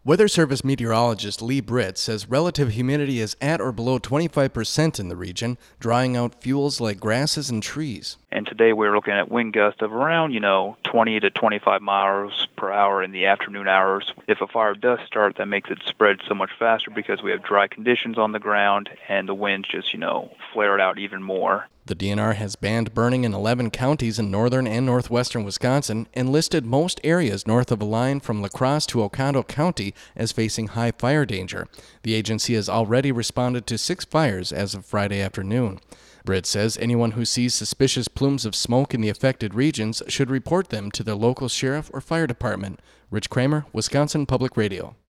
Weather Service meteorologist Lee Britt says relative humidity is at or below 25% in the region, drying out fuels like grasses and trees. And today we're looking at wind gusts of around, 20 to 25 miles per hour in the afternoon hours. If a fire does start, that makes it spread so much faster because we have dry conditions on the ground and the winds just, flare it out even more. The DNR has banned burning in 11 counties in northern and northwestern Wisconsin and listed most areas north of a line from La Crosse to Oconto County as facing high fire danger. The agency has already responded to 6 fires as of Friday afternoon. Britt says anyone who sees suspicious plumes of smoke in the affected regions should report them to their local sheriff or fire department. Rich Kramer, Wisconsin Public Radio.